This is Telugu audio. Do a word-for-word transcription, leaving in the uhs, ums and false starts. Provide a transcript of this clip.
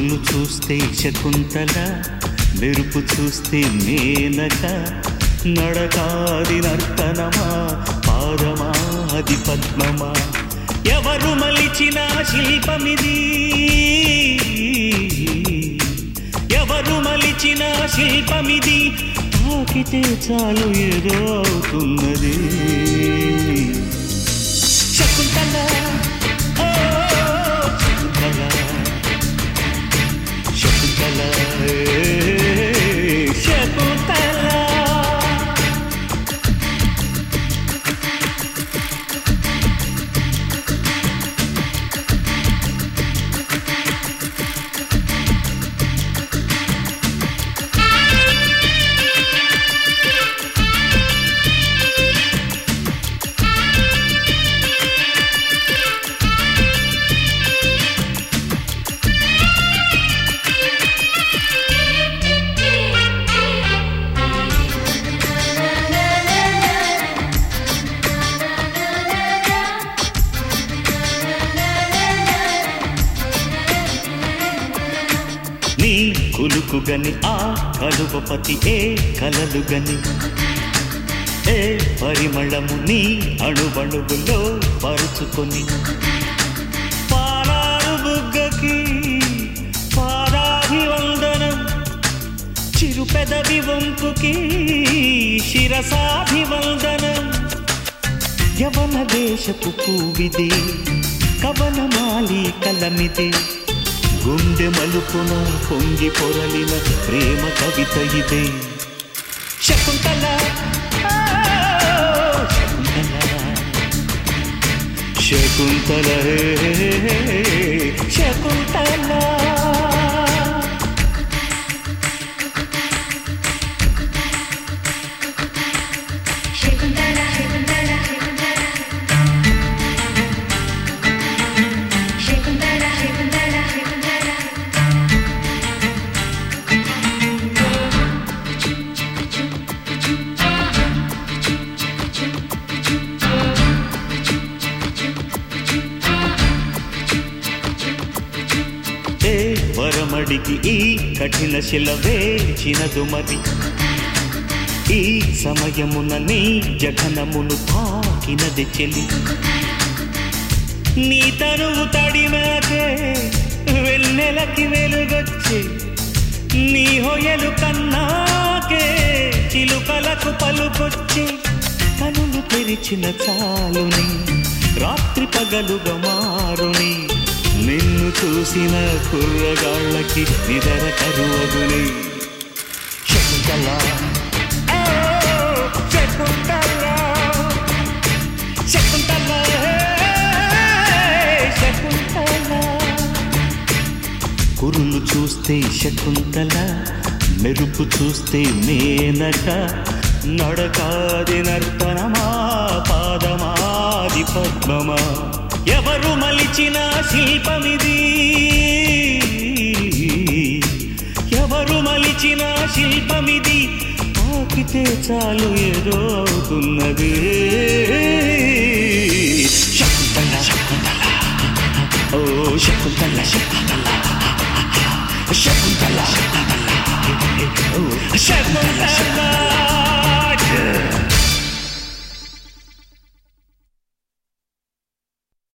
కురులు చూస్తే శకుంతల, మెరుపు చూస్తే మేనక, నడకాది నర్తనమా, పాదమాది పద్మమా, ఎవరు మలిచిన శిల్పమిది, ఎవరు మలిచిన శిల్పమిది, తాకితే చాలు ఏదో అవుతున్నది. శకుంతల ఓ శకుంతల, శకుంతల శకుంతల. నీ కులుకుగని ఆ కలువపతి ఏ కలలుగని, ఏ పరిమళము నీ అణువణువులో పరుచుకొని, పారారు బుగ్గకి పారాభివందనం, చిరు పెదవి వంపుకి శిరసాభివందనం, యవన దేశపు పూవిది, కవనమాలి కలమిది, గుండె మలుపున పొంగి పొరలిన ప్రేమ కవిత ఇదే. శకుంతల శకుంతల శకుంతల శకుంతల. వరమడికి ఈ కఠిన శిల వేచినదు మరి, ఈ సమయమున నీ జఘనమును తాకినది చెలి, నీ తనువు తడినాకే వెన్నెలకి వెలుగొచ్చి, నీ హొయలు కన్నాకే చిలుకలకు పలుకొచ్చి, కనులు తెరిచిన చాలుని రాత్రి పగలుగా మారుని, నిన్ను చూసిన కుర్రగాళ్ళకి నిదర కరువగుని. శకుంతల శకుంతల శకుంతల శకుంతల. కురులు చూస్తే శకుంతల, మెరుపు చూస్తే మేనక, నడకాది నర్తనమా, పాదమాది పద్మమా, ఎవరు మలిచిన శిల్పమిది, ఎవరు మలిచిన శిల్పమిది, తాకితే చాలు ఏదో అవుతున్నది. శకుంతల శకుంతల ఓ శకుంతల శకుంతల శకుంతల శకుంతల శకుంతల.